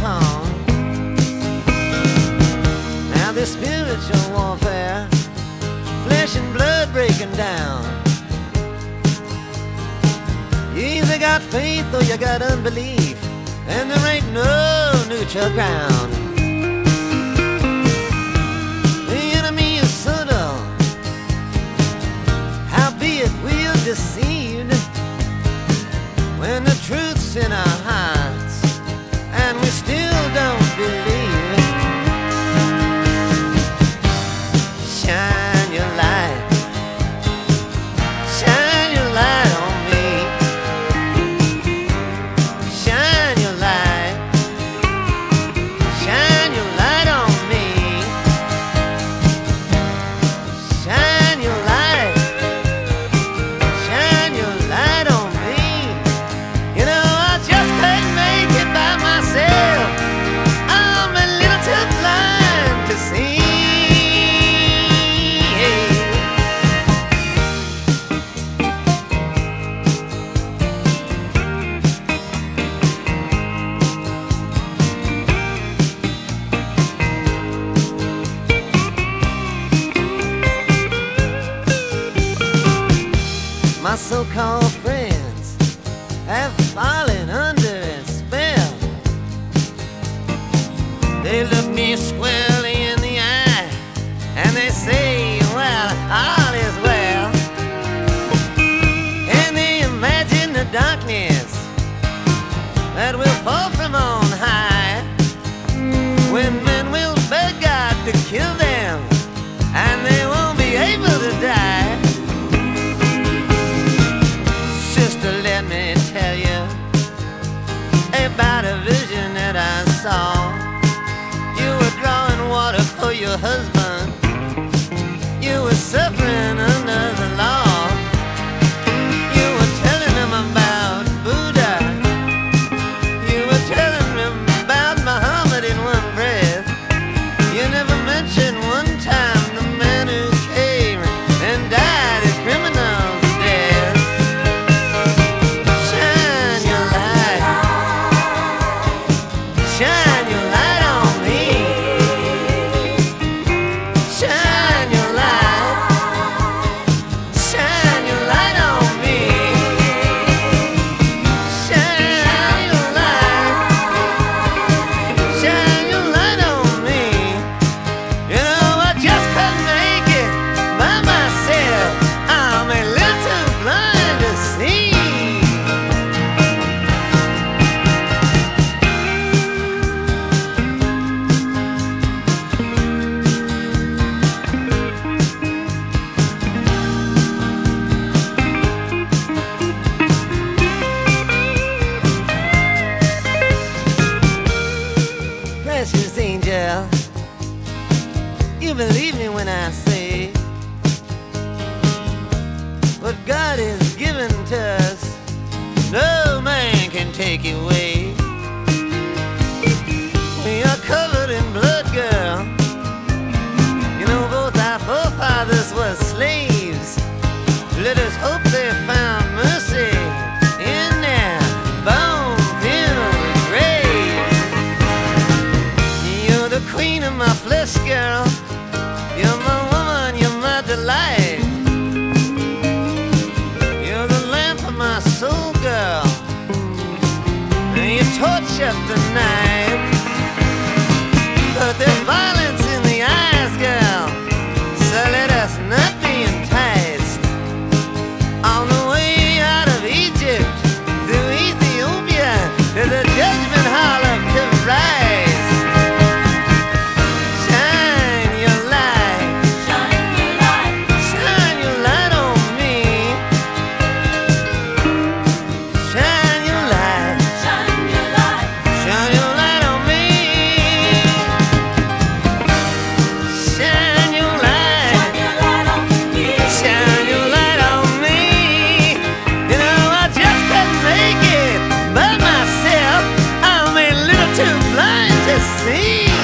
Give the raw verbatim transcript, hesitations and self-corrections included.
tongue. Now this spiritual warfare, flesh and blood breaking down. You either got faith or you got unbelief, and there ain't no neutral ground. The enemy is subtle, howbeit we're deceived when the truth's in our hearts and we still don't believe. Shine your light, shine your light on me. Shine your light, shine your light on me. Shine your light, shine your light on me. You know I just couldn't make it by myself. I'm a little too blind to see. My so-called friends have fallen under a spell. They look me squarely in the eye and they say, well, all is well. And they imagine the darkness that will fall from on high, when men will beg God to kill them and they won't be able to die. Sister, let me tell you about a vision that I saw. You were drawing water for your husband. You were suffering under the law. You were telling him about Buddha. You were telling him about Muhammad in one breath. You never mentioned one time the man who came and died a criminal's death. Shine your light, shine your light on me. Shine your light, shine your light on me. Shine your light, shine your light on me. You know I just couldn't make it by myself. I'm a little too blind to see. Precious angel, you believe me when I say what God has given to us, no man can take away. We are covered in blood, girl. You know both our forefathers were slaves. Let us hope they found mercy in their bone-filled graves. You're the queen of my flesh, girl. You're my woman, you're my delight. You're the lamp of my soul, girl. And you torch up the night. But there's violence in the eyes, girl. So let us not be enticed. On the way out of Egypt, through Ethiopia, to the judgment hall of Christ. Shine your light, Shine your light, shine your light on me. Shine your light, shine your light, shine your light on me. Shine your light, shine your light on me. shine your light on me. You know I just couldn't make it by myself. I'm a little too blind to see.